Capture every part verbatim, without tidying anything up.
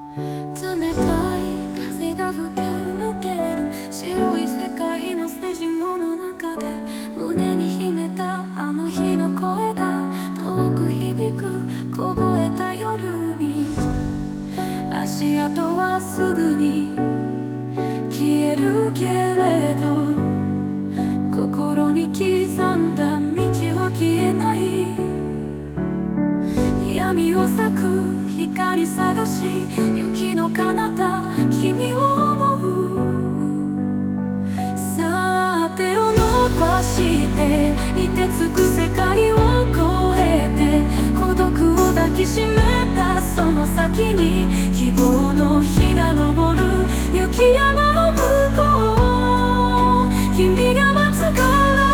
冷たい風が吹き抜ける白い世界のステージの中で胸に秘めたあの日の声が遠く響く凍えた夜に足跡はすぐに消えるけれど心に刻んだ道は消えない闇を咲く光探し雪の彼方君を思うさあ手を伸ばして凍てつく世界を越えて孤独を抱きしめたその先に希望の日が昇る雪山の向こう君が待つから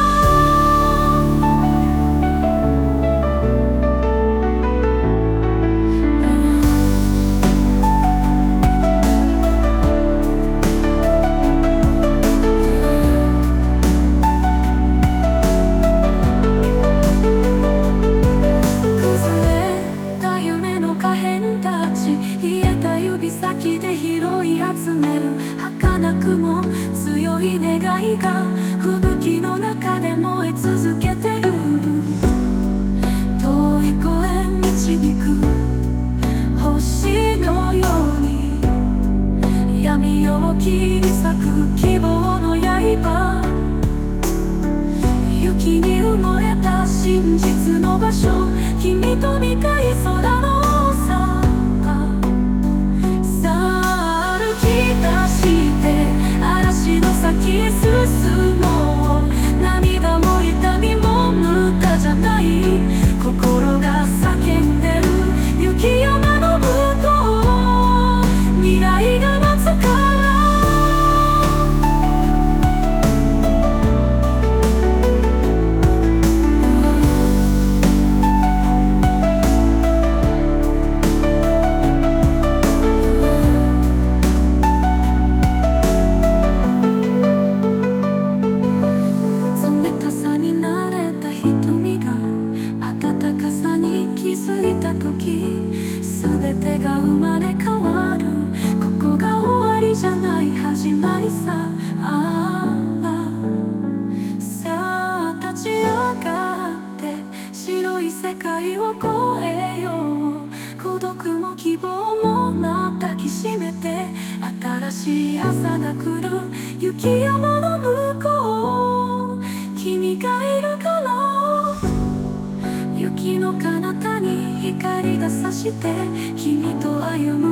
指先で拾い集める儚くも強い願いが吹雪の中で燃え続けてる遠い声導く星のように闇を切り裂く希望の刃雪に埋もれた真実の場所君と見たい空の嵐の先へ進もう涙も痛みも無駄じゃない心が叫んでる雪山の向こう未来が待つから全てが生まれ変わるここが終わりじゃない始まりさああさあ立ち上がって白い世界を越えよう孤独も希望も抱きしめて新しい朝が来る雪山の向こう君がいるから雪の彼方に光が差して君と歩む